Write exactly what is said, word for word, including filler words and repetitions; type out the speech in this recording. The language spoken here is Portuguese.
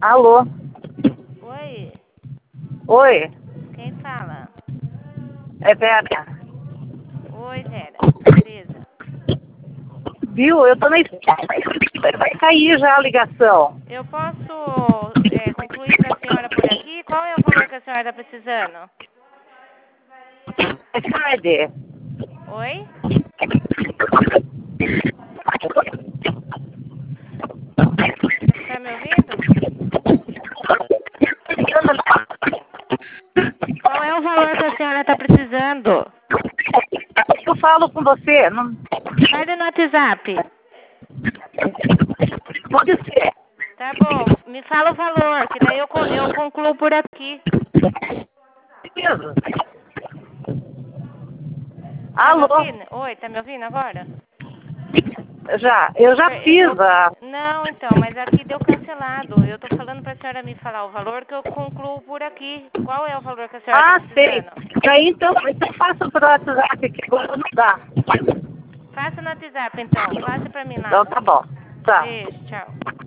Alô? Oi, Oi? quem fala? É Vera. Oi, Vera. Beleza. Viu? Eu tô na escada. Vai cair já a ligação. Eu posso é, concluir para a senhora por aqui? Qual é o valor que a senhora está precisando? É tarde. Oi? Tá me ouvindo? Qual é o valor que a senhora está precisando? Eu falo com você. Não... Manda no WhatsApp. Pode ser. Tá bom, me fala o valor, que daí eu, co- eu concluo por aqui. Mesmo? Tá me Alô? ouvindo? Oi, tá me ouvindo agora? Já. Eu já Eu- fiz eu- a... Não, então, mas aqui deu cancelado. Eu tô falando pra senhora me falar o valor que eu concluo por aqui. Qual é o valor que a senhora tá Ah, sei. precisando? Aí então, então faça pro WhatsApp que agora não dá. Faça no WhatsApp, então. Passe pra mim Então lá. tá bom. Tá. Beijo, tchau.